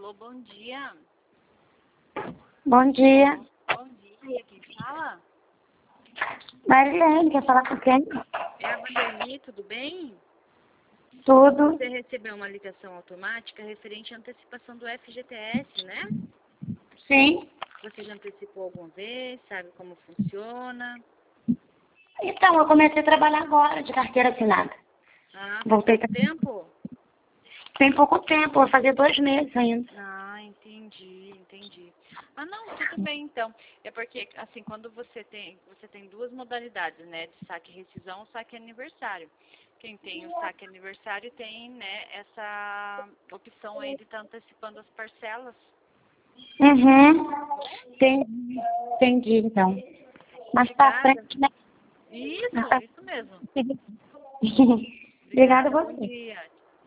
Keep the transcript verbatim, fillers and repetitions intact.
Alô, bom dia. Bom dia. Bom dia, quem fala? Marilene, quer falar com quem? É a Vanderly, tudo bem? Tudo. Você recebeu uma ligação automática referente à antecipação do F G T S, né? Sim. Você já antecipou alguma vez? Sabe como funciona? Então, eu comecei a trabalhar agora de carteira assinada. Ah, faz Voltei. pouco tempo? Tem pouco tempo, vou fazer dois meses ainda. Ah, entendi, entendi. Ah, não, tudo bem então. É porque, assim, quando você tem, você tem duas modalidades, né? De saque rescisão ou saque aniversário. Quem tem o saque aniversário tem, né, essa opção aí de estar antecipando as parcelas. Uhum. Entendi, entendi então. Mais pra Obrigada. frente, né? Mais Isso, pra... isso mesmo. Obrigada a Obrigada, bom você. dia.